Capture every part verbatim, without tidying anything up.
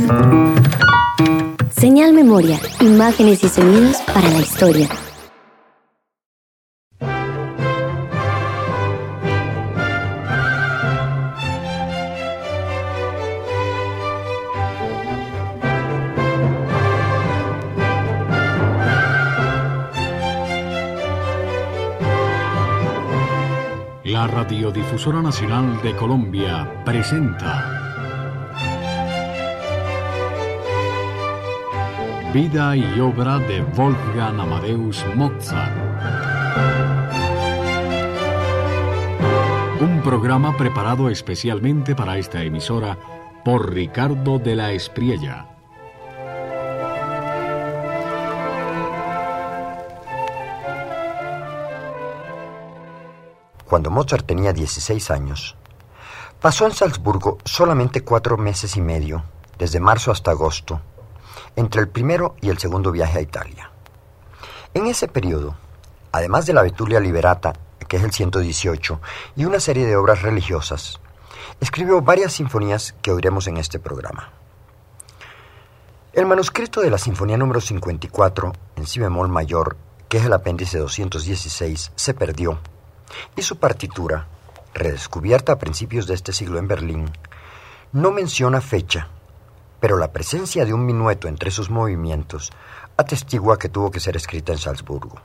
Señal Memoria, imágenes y sonidos para la historia. La Radiodifusora Nacional de Colombia presenta Vida y obra de Wolfgang Amadeus Mozart. Un programa preparado especialmente para esta emisora por Ricardo de la Espriella. Cuando Mozart tenía dieciséis años, pasó en Salzburgo solamente cuatro meses y medio, desde marzo hasta agosto, entre el primero y el segundo viaje a Italia. En ese periodo, además de la Betulia Liberata, que es el ciento dieciocho, y una serie de obras religiosas, escribió varias sinfonías que oiremos en este programa. El manuscrito de la Sinfonía número cincuenta y cuatro, en si bemol mayor, que es el apéndice doscientos dieciséis, se perdió, y su partitura, redescubierta a principios de este siglo en Berlín, no menciona fecha, pero la presencia de un minueto entre sus movimientos atestigua que tuvo que ser escrita en Salzburgo.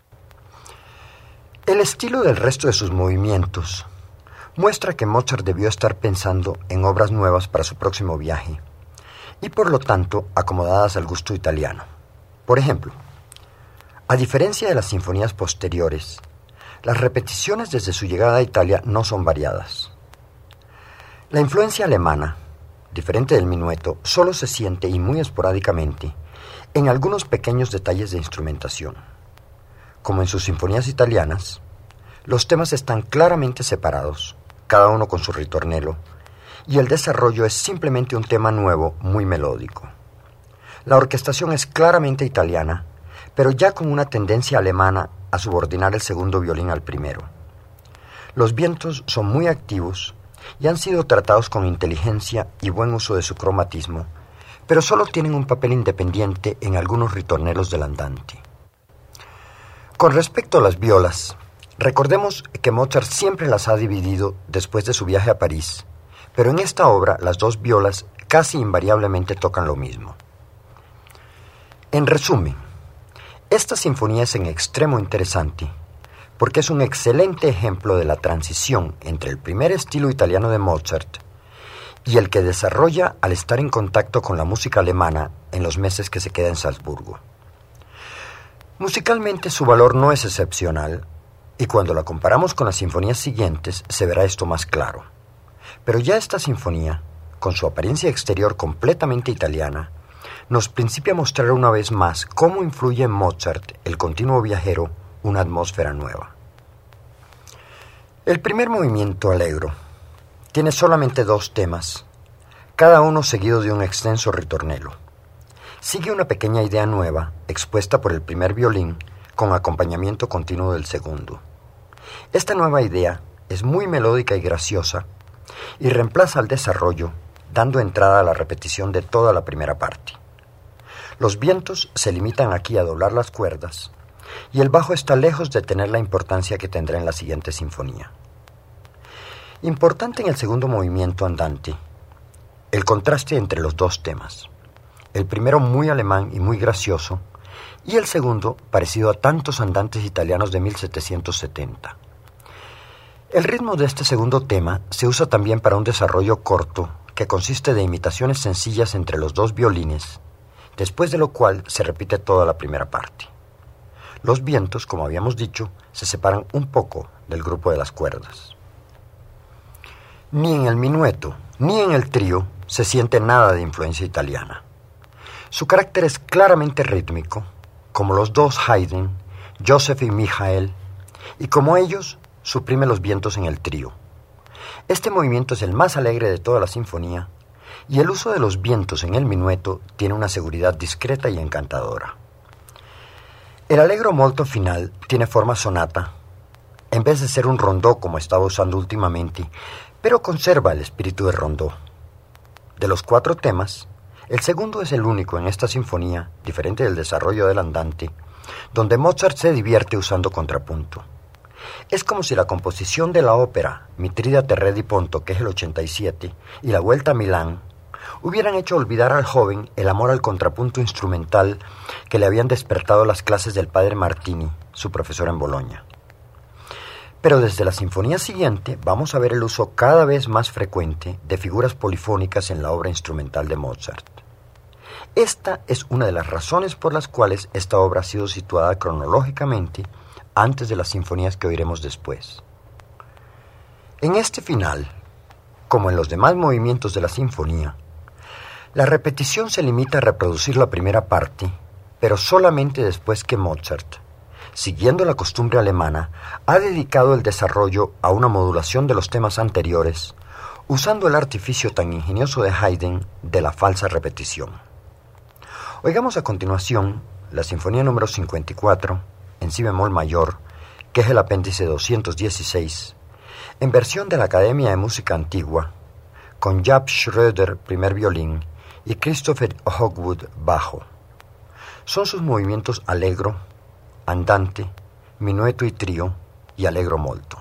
El estilo del resto de sus movimientos muestra que Mozart debió estar pensando en obras nuevas para su próximo viaje y por lo tanto acomodadas al gusto italiano. Por ejemplo, a diferencia de las sinfonías posteriores, las repeticiones desde su llegada a Italia no son variadas. La influencia alemana, diferente del minueto, solo se siente, y muy esporádicamente, en algunos pequeños detalles de instrumentación. Como en sus sinfonías italianas, los temas están claramente separados, cada uno con su ritornello, y el desarrollo es simplemente un tema nuevo, muy melódico. La orquestación es claramente italiana, pero ya con una tendencia alemana a subordinar el segundo violín al primero. Los vientos son muy activos y han sido tratados con inteligencia y buen uso de su cromatismo, pero solo tienen un papel independiente en algunos ritornelos del andante. Con respecto a las violas, recordemos que Mozart siempre las ha dividido después de su viaje a París, pero en esta obra las dos violas casi invariablemente tocan lo mismo. En resumen, esta sinfonía es en extremo interesante porque es un excelente ejemplo de la transición entre el primer estilo italiano de Mozart y el que desarrolla al estar en contacto con la música alemana en los meses que se queda en Salzburgo. Musicalmente su valor no es excepcional, y cuando la comparamos con las sinfonías siguientes se verá esto más claro. Pero ya esta sinfonía, con su apariencia exterior completamente italiana, nos principia a mostrar una vez más cómo influye en Mozart, el continuo viajero, una atmósfera nueva. El primer movimiento, allegro, tiene solamente dos temas, cada uno seguido de un extenso ritornello. Sigue una pequeña idea nueva, expuesta por el primer violín, con acompañamiento continuo del segundo. Esta nueva idea es muy melódica y graciosa, y reemplaza al desarrollo, dando entrada a la repetición de toda la primera parte. Los vientos se limitan aquí a doblar las cuerdas, y el bajo está lejos de tener la importancia que tendrá en la siguiente sinfonía. Importante en el segundo movimiento andante, el contraste entre los dos temas. El primero muy alemán y muy gracioso, y el segundo parecido a tantos andantes italianos de mil setecientos setenta. El ritmo de este segundo tema se usa también para un desarrollo corto que consiste de imitaciones sencillas entre los dos violines, después de lo cual se repite toda la primera parte. Los vientos, como habíamos dicho, se separan un poco del grupo de las cuerdas. Ni en el minueto ni en el trío se siente nada de influencia italiana. Su carácter es claramente rítmico, como los dos Haydn, Joseph y Michael, y como ellos, suprime los vientos en el trío. Este movimiento es el más alegre de toda la sinfonía, y el uso de los vientos en el minueto tiene una seguridad discreta y encantadora. El allegro molto final tiene forma sonata, en vez de ser un rondó como estaba usando últimamente, pero conserva el espíritu de rondó. De los cuatro temas, El segundo es el único en esta sinfonía, diferente del desarrollo del andante, donde Mozart se divierte usando contrapunto. Es como si la composición de la ópera Mitrídate Re di Ponto, que es el ochenta y siete, y la Vuelta a Milán, hubieran hecho olvidar al joven el amor al contrapunto instrumental que le habían despertado las clases del padre Martini, su profesor en Bolonia. Pero desde la sinfonía siguiente vamos a ver el uso cada vez más frecuente de figuras polifónicas en la obra instrumental de Mozart. Esta es una de las razones por las cuales esta obra ha sido situada cronológicamente antes de las sinfonías que oiremos después. En este final, como en los demás movimientos de la sinfonía, la repetición se limita a reproducir la primera parte, pero solamente después que Mozart, siguiendo la costumbre alemana, ha dedicado el desarrollo a una modulación de los temas anteriores, usando el artificio tan ingenioso de Haydn de la falsa repetición. Oigamos a continuación la Sinfonía número cincuenta y cuatro, en si bemol mayor, que es el apéndice doscientos dieciséis, en versión de la Academia de Música Antigua, con Jaap Schröder, primer violín, y Christopher Hogwood, bajo. Son sus movimientos allegro, andante, minueto y trío, y allegro molto.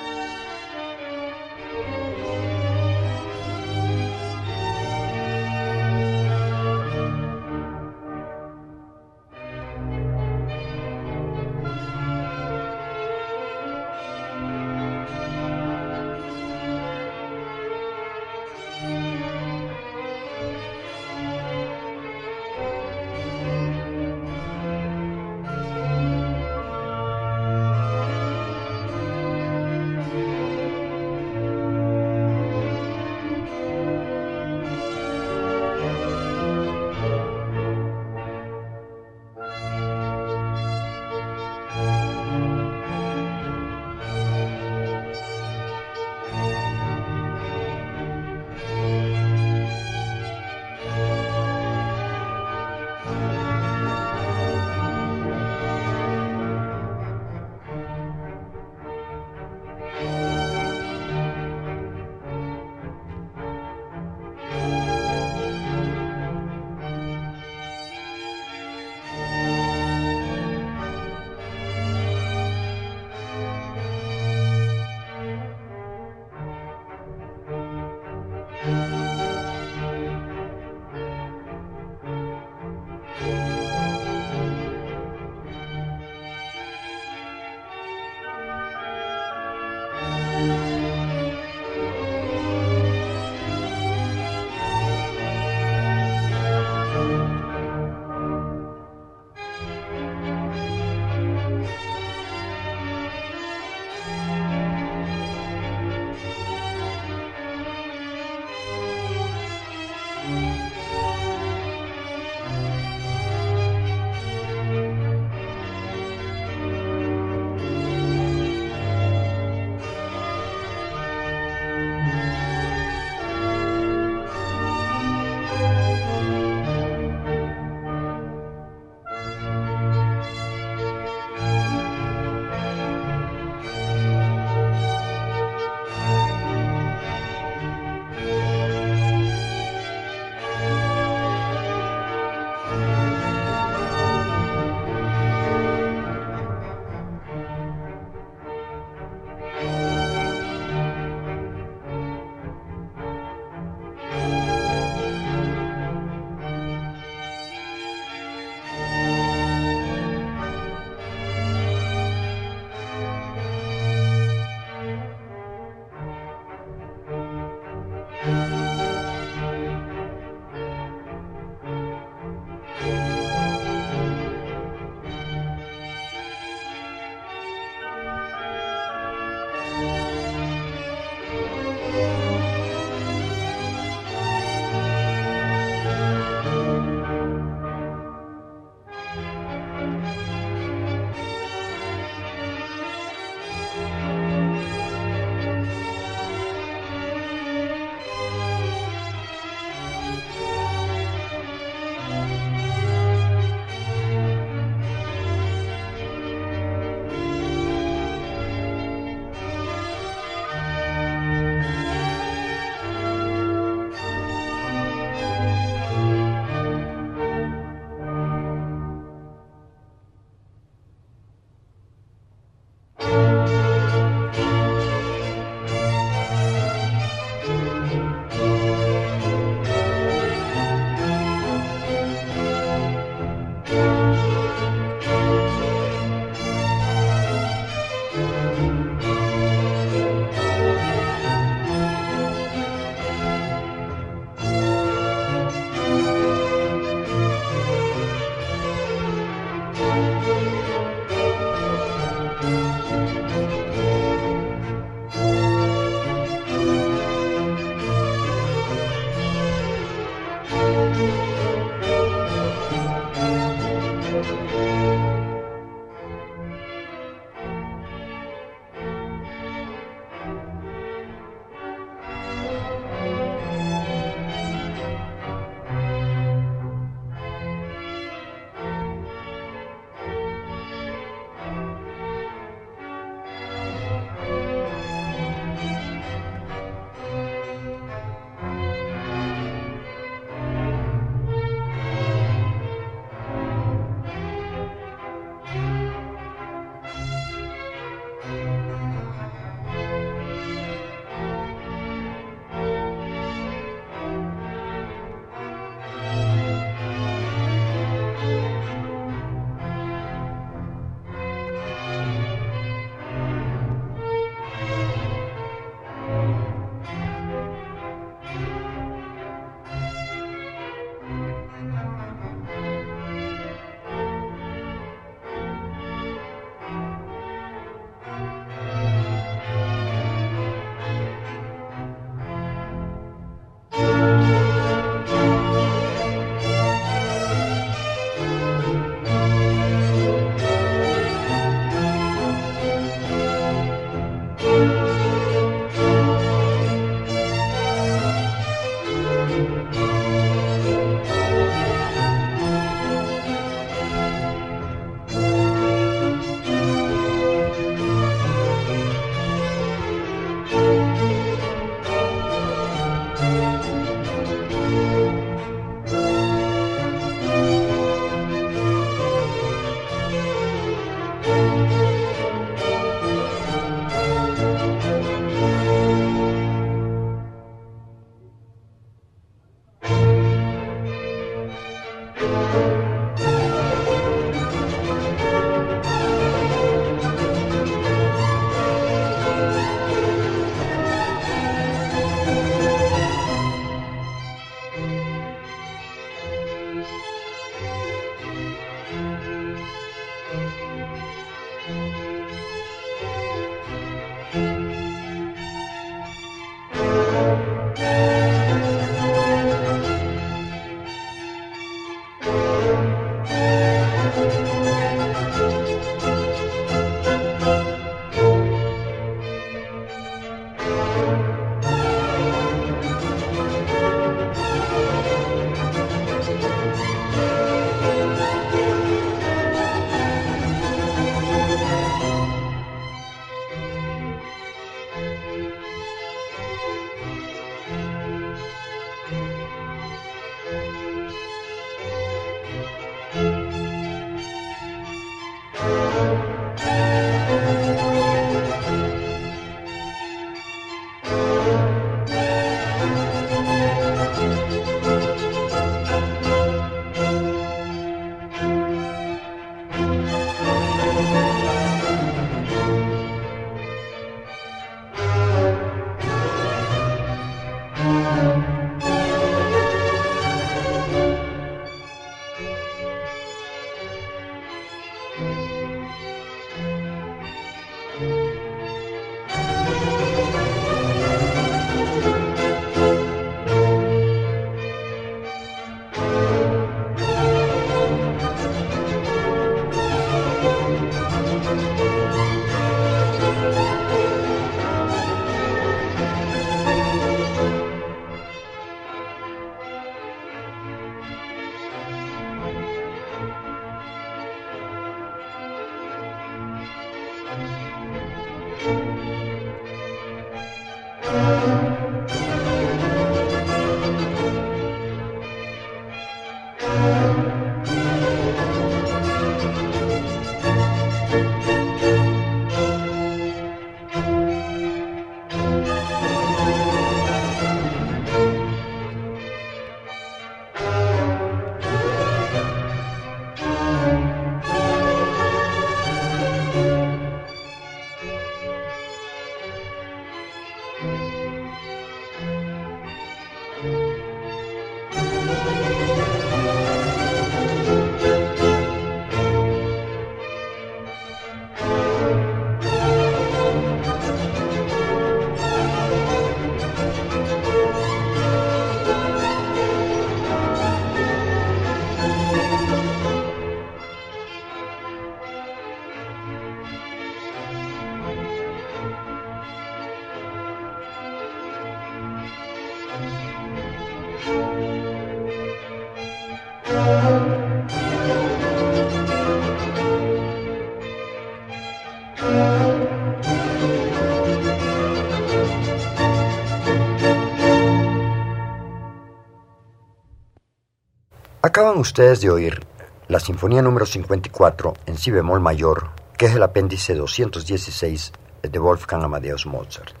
Acaban ustedes de oír la Sinfonía número cincuenta y cuatro en si bemol mayor, que es el apéndice doscientos dieciséis de Wolfgang Amadeus Mozart.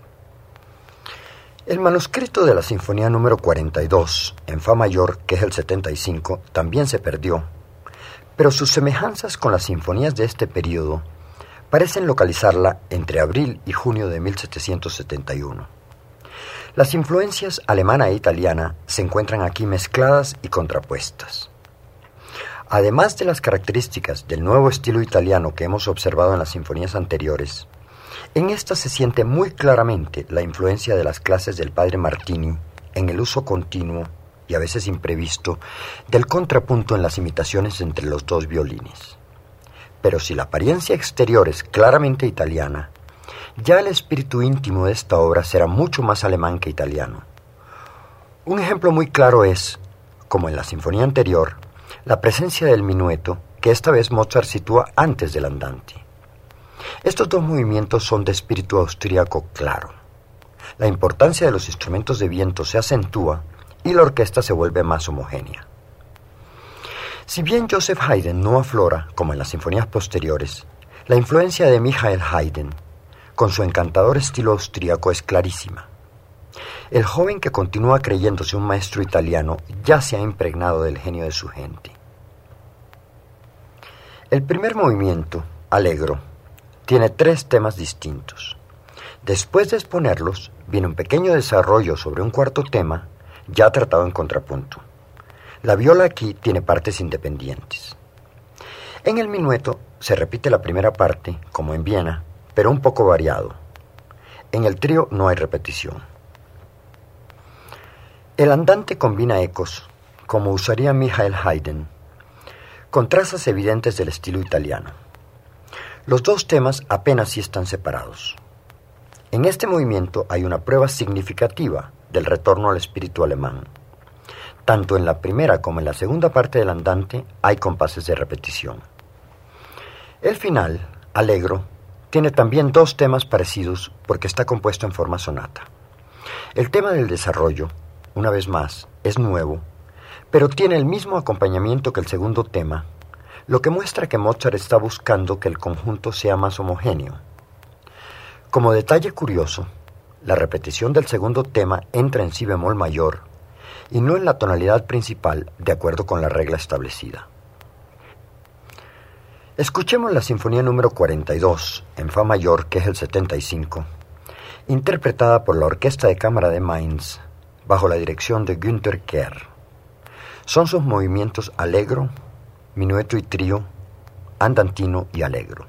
El manuscrito de la Sinfonía número cuarenta y dos en fa mayor, que es el setenta y cinco, también se perdió, pero sus semejanzas con las sinfonías de este período parecen localizarla entre abril y junio de mil setecientos setenta y uno. Las influencias alemana e italiana se encuentran aquí mezcladas y contrapuestas. Además de las características del nuevo estilo italiano que hemos observado en las sinfonías anteriores, en esta se siente muy claramente la influencia de las clases del padre Martini en el uso continuo y a veces imprevisto del contrapunto en las imitaciones entre los dos violines. Pero si la apariencia exterior es claramente italiana, ya el espíritu íntimo de esta obra será mucho más alemán que italiano. Un ejemplo muy claro es, como en la sinfonía anterior, la presencia del minueto, que esta vez Mozart sitúa antes del andante. Estos dos movimientos son de espíritu austríaco claro. La importancia de los instrumentos de viento se acentúa y la orquesta se vuelve más homogénea. Si bien Joseph Haydn no aflora, como en las sinfonías posteriores, la influencia de Michael Haydn, con su encantador estilo austríaco, es clarísima. El joven que continúa creyéndose un maestro italiano ya se ha impregnado del genio de su gente. El primer movimiento, Allegro, tiene tres temas distintos. Después de exponerlos, viene un pequeño desarrollo sobre un cuarto tema, ya tratado en contrapunto. La viola aquí tiene partes independientes. En el minueto se repite la primera parte, como en Viena, pero un poco variado. En el trío no hay repetición. El andante combina ecos, como usaría Michael Haydn, con trazas evidentes del estilo italiano. Los dos temas apenas sí están separados. En este movimiento hay una prueba significativa del retorno al espíritu alemán. Tanto en la primera como en la segunda parte del andante hay compases de repetición. El final, Allegro, tiene también dos temas parecidos porque está compuesto en forma sonata. El tema del desarrollo, una vez más, es nuevo, pero tiene el mismo acompañamiento que el segundo tema, lo que muestra que Mozart está buscando que el conjunto sea más homogéneo. Como detalle curioso, la repetición del segundo tema entra en si bemol mayor y no en la tonalidad principal, de acuerdo con la regla establecida. Escuchemos la Sinfonía número cuarenta y dos, en fa mayor, que es el setenta y cinco, interpretada por la Orquesta de Cámara de Mainz, bajo la dirección de Günther Kerr. Son sus movimientos Allegro, minueto y trío, andantino y Allegro.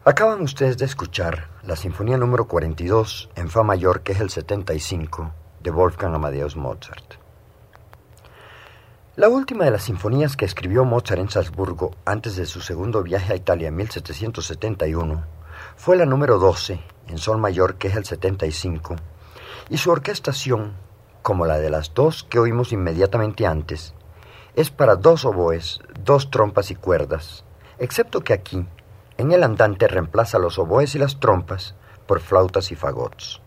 Acaban ustedes de escuchar la Sinfonía número cuarenta y dos en Fa mayor, que es el setenta y cinco, de Wolfgang Amadeus Mozart. La última de las sinfonías que escribió Mozart en Salzburgo antes de su segundo viaje a Italia en mil setecientos setenta y uno fue la número doce en Sol mayor, que es el setenta y cinco, y su orquestación, como la de las dos que oímos inmediatamente antes, es para dos oboes, dos trompas y cuerdas, excepto que aquí, en el andante, reemplaza los oboes y las trompas por flautas y fagots.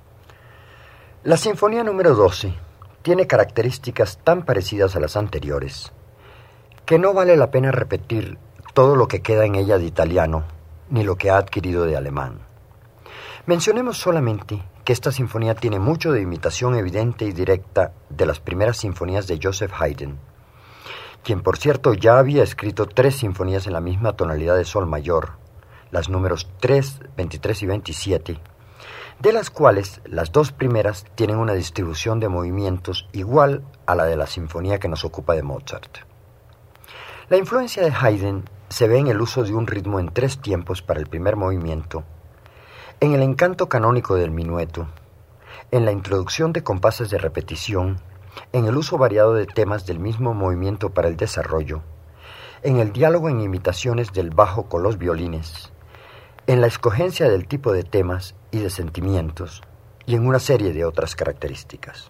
La sinfonía número doce tiene características tan parecidas a las anteriores que no vale la pena repetir todo lo que queda en ella de italiano ni lo que ha adquirido de alemán. Mencionemos solamente que esta sinfonía tiene mucho de imitación evidente y directa de las primeras sinfonías de Joseph Haydn, quien por cierto ya había escrito tres sinfonías en la misma tonalidad de sol mayor, las números tres, veintitrés y veintisiete, de las cuales las dos primeras tienen una distribución de movimientos igual a la de la sinfonía que nos ocupa de Mozart. La influencia de Haydn se ve en el uso de un ritmo en tres tiempos para el primer movimiento, en el encanto canónico del minueto, en la introducción de compases de repetición, en el uso variado de temas del mismo movimiento para el desarrollo, en el diálogo en imitaciones del bajo con los violines, en la escogencia del tipo de temas y de sentimientos, y en una serie de otras características.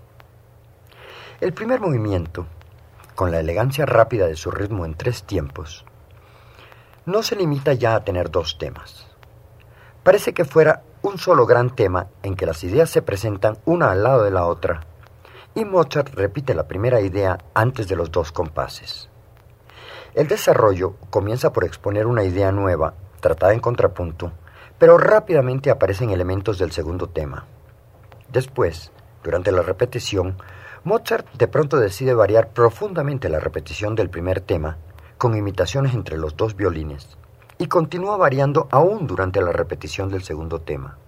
El primer movimiento, con la elegancia rápida de su ritmo en tres tiempos, no se limita ya a tener dos temas. Parece que fuera un solo gran tema en que las ideas se presentan una al lado de la otra, y Mozart repite la primera idea antes de los dos compases. El desarrollo comienza por exponer una idea nueva, tratada en contrapunto, pero rápidamente aparecen elementos del segundo tema. Después, durante la repetición, Mozart de pronto decide variar profundamente la repetición del primer tema, con imitaciones entre los dos violines, y continúa variando aún durante la repetición del segundo tema.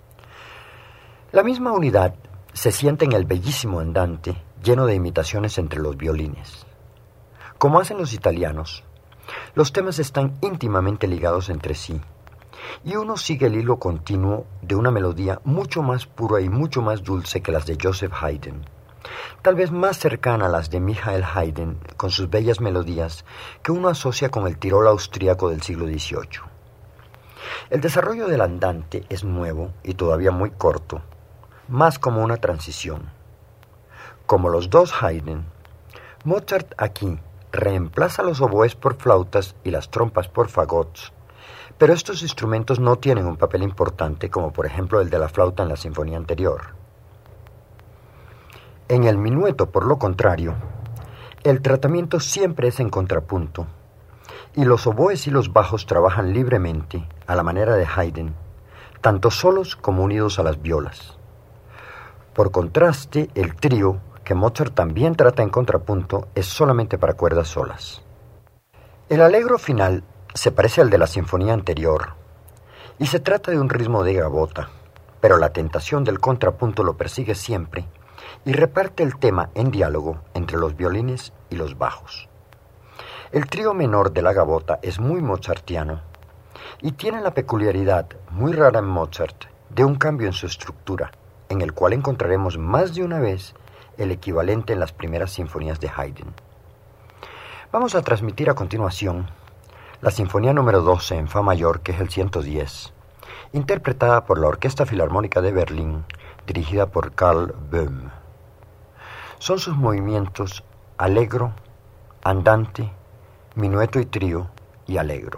La misma unidad se siente en el bellísimo andante, lleno de imitaciones entre los violines. Como hacen los italianos, los temas están íntimamente ligados entre sí, y uno sigue el hilo continuo de una melodía mucho más pura y mucho más dulce que las de Joseph Haydn, tal vez más cercana a las de Michael Haydn, con sus bellas melodías que uno asocia con el Tirol austríaco del siglo dieciocho. El desarrollo del andante es nuevo y todavía muy corto, más como una transición. Como los dos Haydn, Mozart aquí reemplaza los oboes por flautas y las trompas por fagots, pero estos instrumentos no tienen un papel importante como por ejemplo el de la flauta en la sinfonía anterior. En el minueto, por lo contrario, el tratamiento siempre es en contrapunto, y los oboes y los bajos trabajan libremente, a la manera de Haydn, tanto solos como unidos a las violas. Por contraste, el trío, que Mozart también trata en contrapunto, es solamente para cuerdas solas. El allegro final se parece al de la sinfonía anterior, y se trata de un ritmo de gavota, pero la tentación del contrapunto lo persigue siempre, y reparte el tema en diálogo entre los violines y los bajos. El trío menor de la gavota es muy mozartiano, y tiene la peculiaridad, muy rara en Mozart, de un cambio en su estructura, en el cual encontraremos más de una vez el equivalente en las primeras sinfonías de Haydn. Vamos a transmitir a continuación la sinfonía número doce en Fa mayor, que es el ciento diez, interpretada por la Orquesta Filarmónica de Berlín, dirigida por Karl Böhm. Son sus movimientos allegro, andante, minueto y trío y allegro.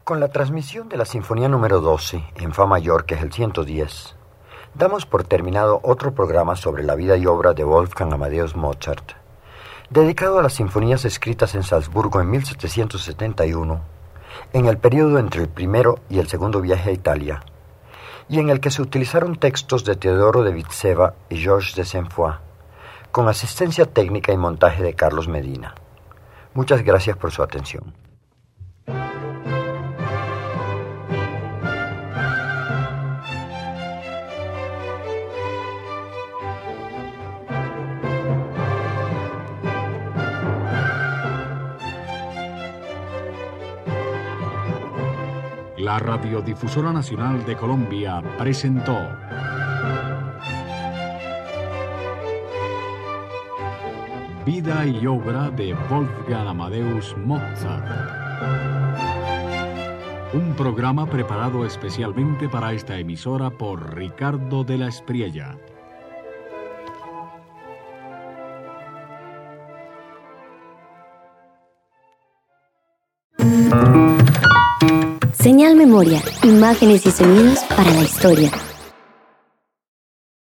Con la transmisión de la Sinfonía número doce en Fa mayor, que es el ciento diez, damos por terminado otro programa sobre la vida y obra de Wolfgang Amadeus Mozart, dedicado a las sinfonías escritas en Salzburgo en mil setecientos setenta y uno, en el periodo entre el primero y el segundo viaje a Italia, y en el que se utilizaron textos de Teodoro de Vitseva y Georges de Saint-Foy, con asistencia técnica y montaje de Carlos Medina. Muchas gracias por su atención. La Radiodifusora Nacional de Colombia presentó Vida y obra de Wolfgang Amadeus Mozart. Un programa preparado especialmente para esta emisora por Ricardo de la Espriella. Señal Memoria, imágenes y sonidos para la historia.